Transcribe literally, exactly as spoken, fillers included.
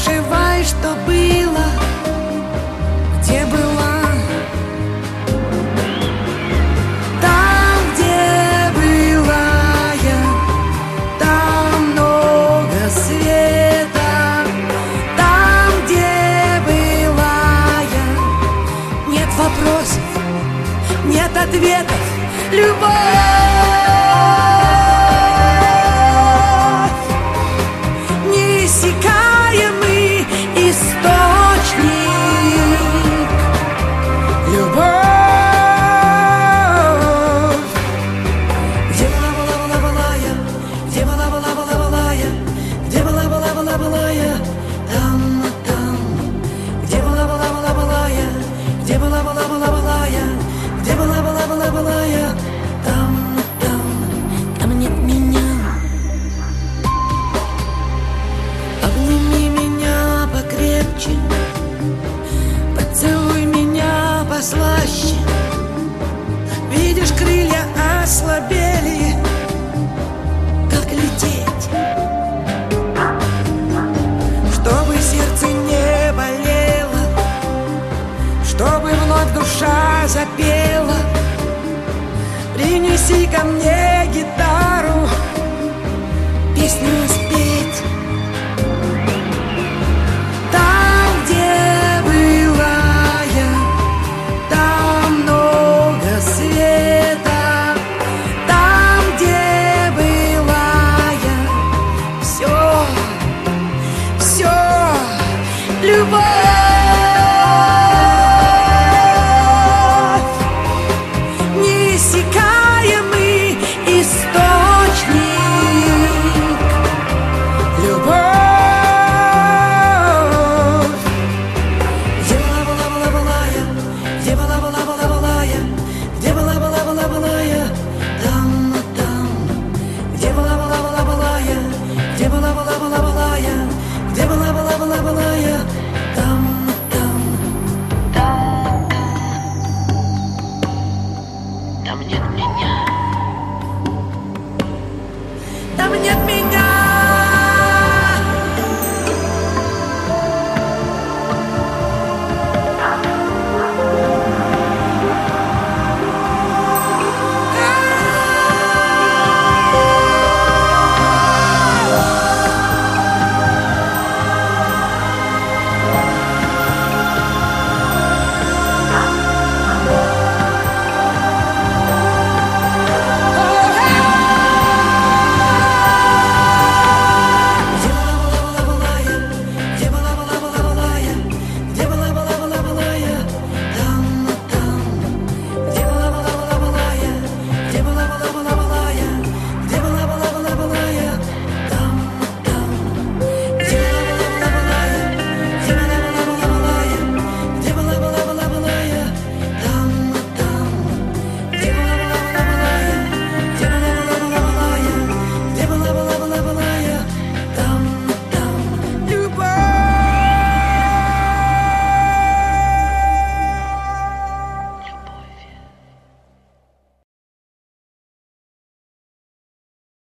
Проживай, что было, где была. Там, где была я, там много света. Там, где была я, нет вопросов, нет ответов. Любовь, неиссякаемый источник. Любовь, где была, была, была, была я, где была, была, была, была я, где была, была, была, была я, там, там, где была, была, была, была я, где была, была, была, была я, где была, была, была, была я, там, там, там нет меня. Обними меня покрепче, поцелуй меня послаще. Видишь, крылья ослабели, как лететь, чтобы сердце не болело, чтобы вновь душа запела. Принеси ко мне